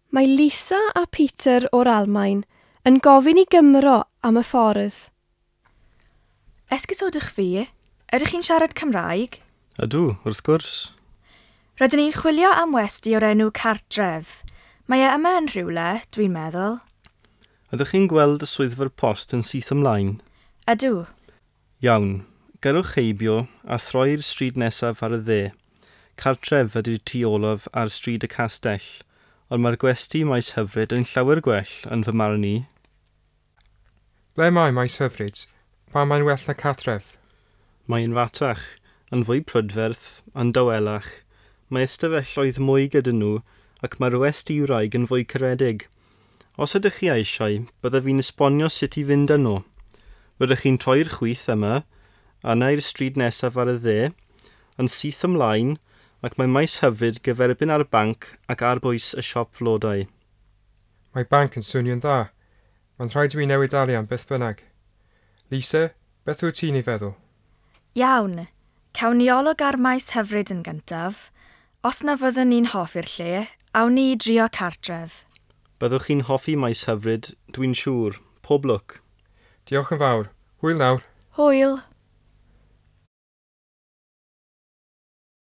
Mae Lisa a Peter o'r Almaen yn gofyn i Gymro am y ffordd. Esgusodwch fi, ydych chi'n siarad Cymraeg? Ydw, wrth gwrs. Rydyn ni'n chwilio am westy o'r enw Cartref. Mae e yma yn rhywle, dwi'n meddwl. Ydych chi'n gweld y swyddfa'r post yn syth ymlaen? Ydw. Iawn, gyrwch heibio a throi'r stryd nesaf ar y dde. Cartref ydy'r tu olaf ar stryd y Castell, ond mae'r gwesty maes hyfryd yn llawer gwell yn fy marn i. Ble mae maes hyfryd? Pa mae'n well na Cartref? Mae'n fatach, yn fwy prydferth, yn dawelach. Mae ystafelloedd mwy gyda nhw ac mae'r westy wraig yn fwy caredig. Os ydych chi eisiau, byddai fi'n esbonio sut i fynd yno. Rydych chi'n troi'r chwith yma, yna i'r stryd nesaf ar y dde, yn syth ymlaen, ac mae maes hyfryd gyferbyn ar y banc ac ar bwys y siop flodau. Mae banc yn swnio'n dda. Mae'n rhaid i mi newid alian beth bynnag. Lisa, beth wyt ti'n ei feddwl? Iawn, cawn ni olwg ar maes hyfryd yn gyntaf. Os na fyddwn ni'n hoffi'r lle, awn ni i drio Cartref. Byddwch chi'n hoffi maes hyfryd, dwi'n siŵr. Pob lwc. Diolch yn fawr. Hwyl nawr. Hwyl.